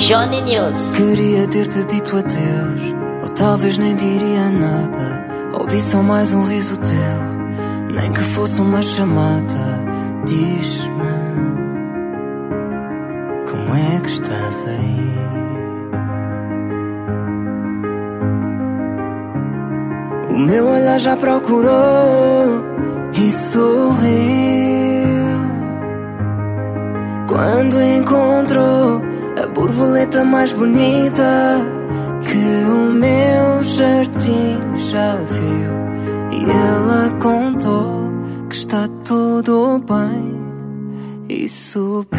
Johnny News. Queria ter-te dito adeus, ou talvez nem diria nada. Ouvi só mais um riso teu, nem que fosse uma chamada. Diz-me, como é que estás aí? O meu olhar já procurou e sorriu quando encontrou a borboleta mais bonita que o meu jardim já viu. E ela contou que está tudo bem e subiu.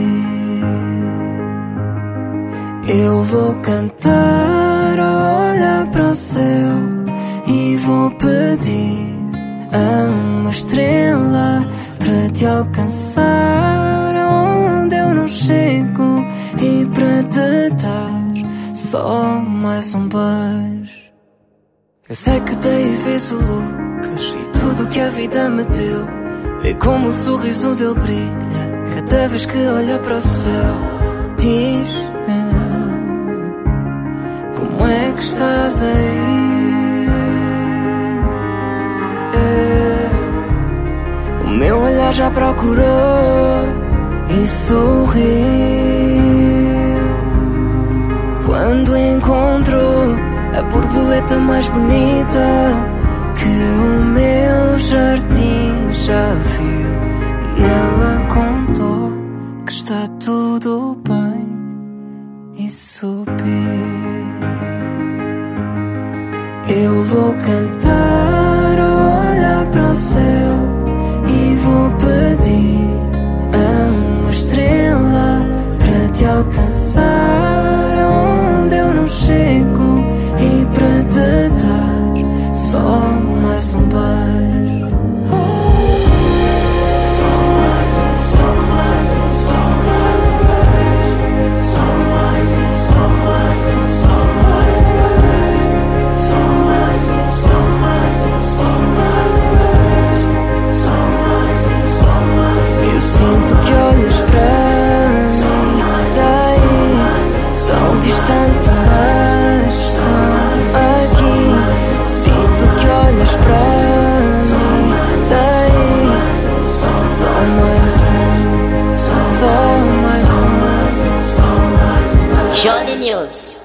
Eu vou cantar a olhar para o céu e vou pedir a uma estrela para te alcançar onde eu não chego e para te dar só mais um beijo. Eu sei que dei vezes loucas e tudo que a vida me deu. Vê como o sorriso dele brilha cada vez que olha para o céu. Diz-me, como é que estás aí? O meu olhar já procurou e sorriu quando encontrou a borboleta mais bonita que o meu jardim já viu. E ela contou que está tudo bem e subiu. Eu vou cantar a olhar para o céu e vou pedir a uma estrela para te alcançar onde eu não chego e para te dar só mais um beijo. Só mais um, só mais um, só mais um beijo. Só mais um, só mais um, só mais um beijo. Só mais um, só mais um, só mais um beijo. Só mais um, só mais um. Eu sinto que olhas para mim daí, tão distante, mas tão aqui. Sinto que olhas para mim daí, só mais um, só mais um. Johnny News.